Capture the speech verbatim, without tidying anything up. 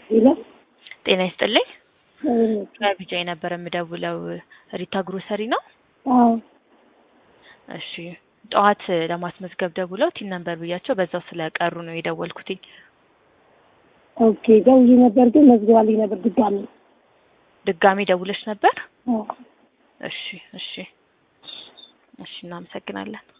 ሄሎ ጤና ይስጥልኝ ከቢጃይ ነበር የምደውለው ሪታ ግሮሰሪ ነው አዎ እሺ ጠዋት ለማስመዝገብ ደውለው ቲን ነበር ብያቸው በዛው ስለቀሩ ነው የደወልኩት ኦኬ ደውዬ ነበር ግን መዝግባልኝ ነበር ድጋሚ ድጋሚ ደውለሽ ነበር አዎ እሺ እሺ እሺ እናመሰግናለን